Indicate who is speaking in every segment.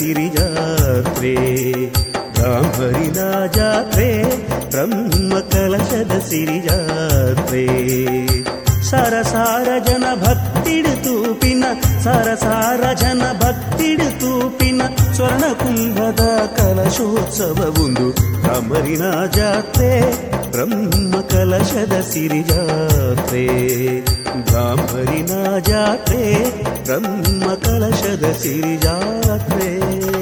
Speaker 1: ಸಿರಿ ಜಾತ್ರೆ, ಬ್ರಾಹ್ಮರಿನ ಜಾತ್ರೆ, ಬ್ರಹ್ಮ ಕಲಶದ ಸಿರಿ ಜಾತ್ರೆ. ಸರಸಾರ ಜನ ಭಕ್ತಿಡು ತೂಪಿನ, ಸರಸಾರ ಜನ ಭಕ್ತಿಡು ತೂಪಿನ ಸ್ವರ್ಣ ಕುಂಭದ ಕಲಶೋತ್ಸವವೊಂದು. ಬ್ರಾಹ್ಮರಿನ ಜಾತ್ರೆ, ಬ್ರಹ್ಮ ಕಲಶದ ಸಿರಿ ಜಾತ್ರೆ, ಬ್ರಾಹ್ಮರಿನ ಜಾತ್ರೆ, ಬ್ರಹ್ಮ ಕಲಶದ ಸಿರಿ ಜಾತ್ರೆ.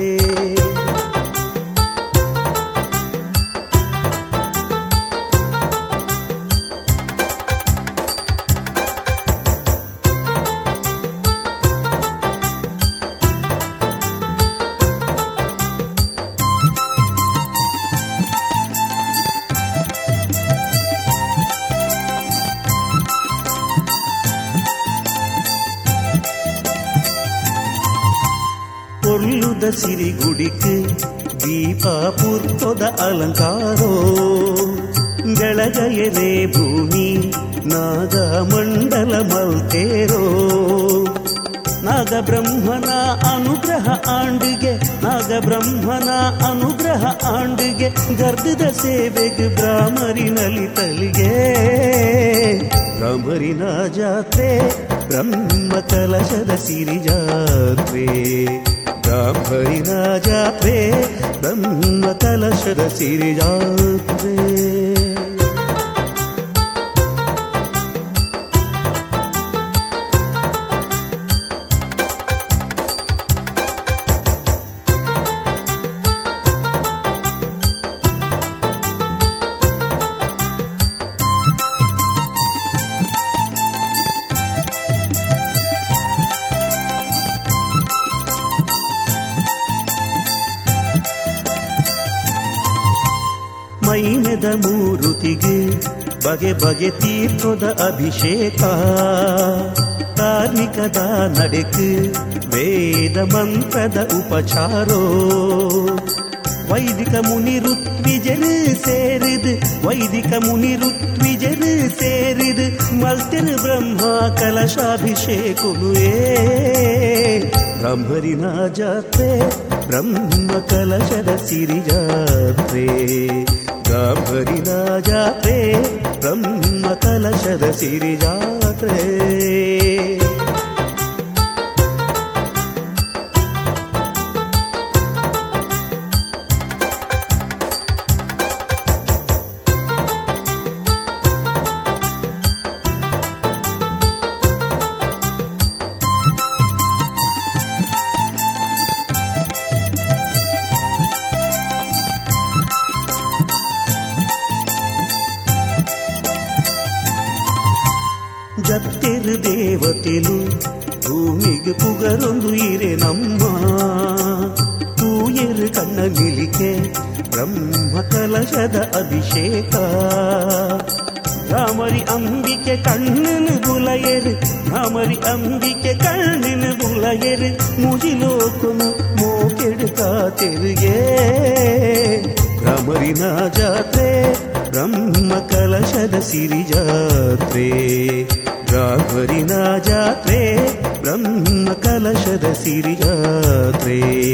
Speaker 1: பொருளுத சிறிகுடிக்கு தீபா புற்பொத அலங்காரோ, ಬೆಳಗಯದೆ ಭೂಮಿ ನಾಗ ಮಂಡಲ ಮಲ್ತೇರೋ. ನಾಗ ಬ್ರಹ್ಮನ ಅನುಗ್ರಹ ಆಂಡಿಗೆ, ನಾಗ ಬ್ರಹ್ಮನ ಅನುಗ್ರಹ ಆಂಡಿಗೆ, ಗರ್ಧದ ಸೇವೆಗೆ ಬ್ರಾಹ್ಮರಿನಲ್ಲಿ ತಲಿಗೆ. ಬ್ರಾಹ್ಮರಿನ ಜಾತ್ರೆ, ಬ್ರಹ್ಮ ಕಲಶದ ಸಿರಿ ಜಾತ್ರೆ, ಬ್ರಾಹ್ಮರಿನ ಜಾತ್ರೆ, ಬ್ರಹ್ಮ ಕಲಶದ ಸಿರಿ ಜಾತ್ರೆ. ಮೈನೆದ ಮೂರುತಿಗೆ ಬಗೆ ಬಗೆ ತೀರ್ಥದ ಅಭಿಷೇಕ, ಕಾರ್ಮಿಕದ ನಡೆಕು ವೇದ ಮಂತ್ರದ ಉಪಚಾರೋ. ವೈದಿಕ ಮುನಿ ಋತ್ವಿಜರು ಸೇರಿದು, ವೈದಿಕ ಮುನಿ ಋತ್ವಿಜರು ಸೇರಿದು ಮಲ್ತಿರು ಬ್ರಹ್ಮ ಕಲಶಾಭಿಷೇಕುನುಯೇ. ಬ್ರಾಹ್ಮರಿನ ಜಾತ್ರೆ, ಬ್ರಹ್ಮ ಕಲಶದ ಸಿರಿ ಜಾತ್ರೆ, ಬ್ರಾಹ್ಮರಿನ ಜಾತ್ರೆ, ಬ್ರಹ್ಮ ಕಲಶದ ಸಿರಿ ಜಾತ್ರೆ. ಜತ್ತಿರು ದೇವತೆಲು ಭೂಮಿಗೆ ಪುಗರೊಂದು ಇರೆ ನಮ್ಮ, ತೂಯರು ಕಣ್ಣ ನಿಲಿಕೆ ಬ್ರಹ್ಮ ಕಲಶದ ಅಭಿಷೇಕ. ರಾಮರಿ ಅಂಬಿಕೆ ಕಣ್ಣನು ಬುಲಯರು, ರಾಮರಿ ಅಂಬಿಕೆ ಕಣ್ಣನು ಬುಲಯರು, ಮುಜಿಲೋಕನು ಮೋಕೆಡುಕ ತೆರಿಗೆ. ರಾಮರಿನ ಜಾತ್ರೆ, ಬ್ರಹ್ಮ ಕಲಶದ ಸಿರಿ ಜಾತ್ರೆ, ಬ್ರಾಹ್ಮರಿನ ಜಾತ್ರೆ, ಬ್ರಹ್ಮ ಕಲಶದ ಸಿರಿ ಜಾತ್ರೆ.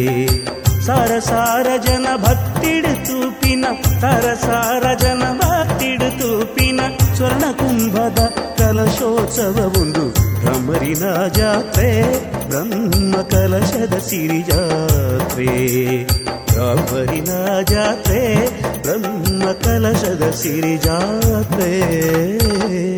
Speaker 1: ಸರಸಾರ ಜನ ಭಕ್ತಿಡು ತೂಪಿನ, ಸರಸಾರ ಜನ ಭಕ್ತಿಡು ತೂಪಿನ ಸ್ವರ್ಣ ಕುಂಭದ ಕಲಶೋತ್ಸವವೊಂದು. ಬ್ರಾಹ್ಮರಿನ ಜಾತ್ರೆ, ಬ್ರಹ್ಮ ಕಲಶದ ಸಿರಿ ಜಾತ್ರೆ, ಬ್ರಾಹ್ಮರಿನ ಜಾತ್ರೆ, ಬ್ರಹ್ಮ ಕಲಶದ ಸಿರಿ ಜಾತ್ರೆ.